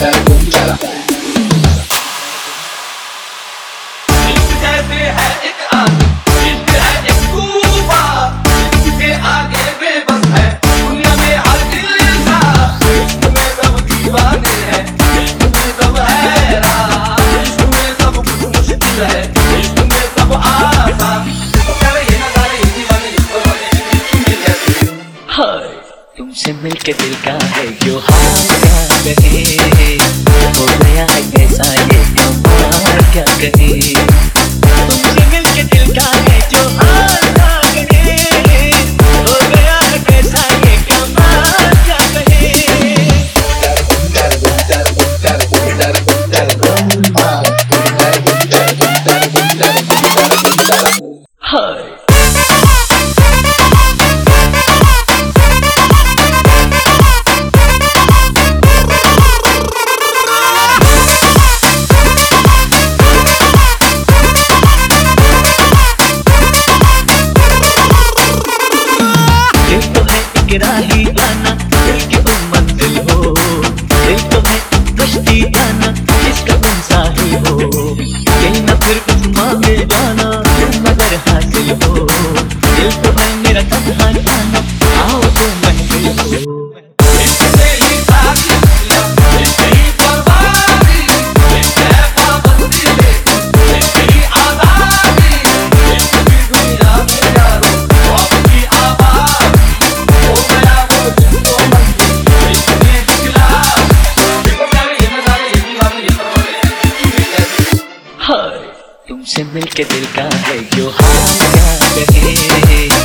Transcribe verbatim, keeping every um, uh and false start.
तुमसे मिलके दिल का है जो हाल क्या कहे, हो गया है कैसा ये कमाल क्या कहे। तुमसे मिलके दिल का है जो हाल क्या कहे, हो गया है कैसा ये कमाल क्या कहे। हाय राही जाना दिल की तुम मंजिल हो, दिल तो है कश्ती जाना जिसका तुम साहिल हो। दिल न फिर कुछ मांगे जाना तुम अगर हासिल हो, दिल तो है मेरा तन्हा जाना आओ तुम महफिल हो। तुमसे मिलके दिल का है जो हाल क्या कहे।